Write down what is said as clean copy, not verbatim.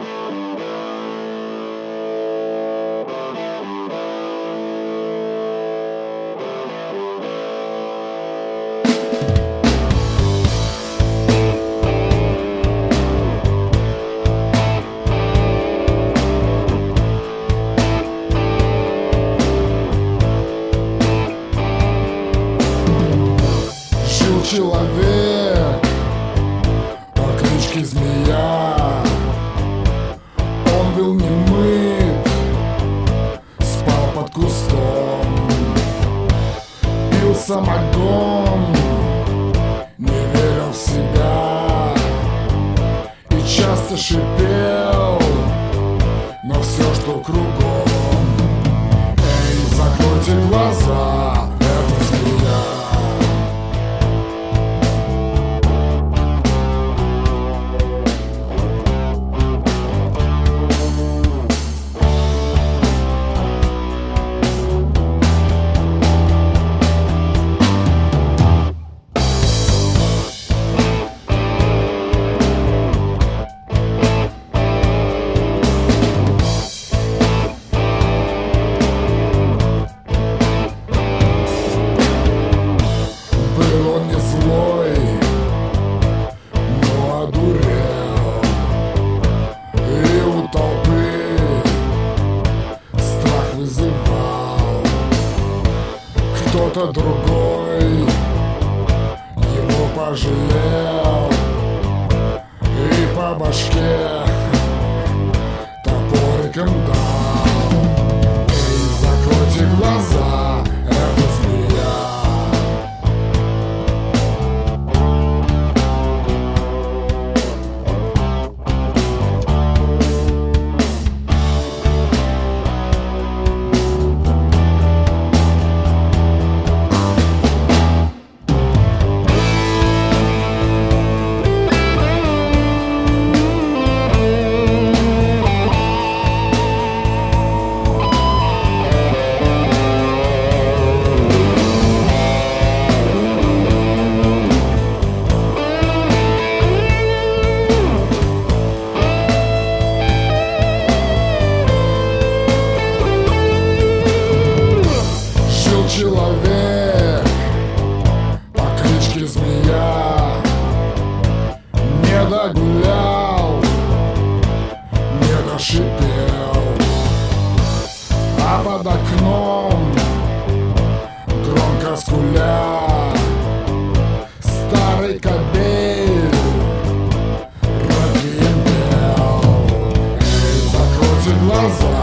Человек по кличке Змея. Он был немыт, спал под кустом, пил самогон, не верил в себя и часто шипел на все, что кругом. Эй, закройте глаза, это змея. Кто-то другой его пожалел и по башке топориком дал. Эй, закройте глаза, это змея. Человек по кличке Змея не догулял, не дошипел, а под окном громко скуля старый кобель ракием пел. Эй, закройте глаза.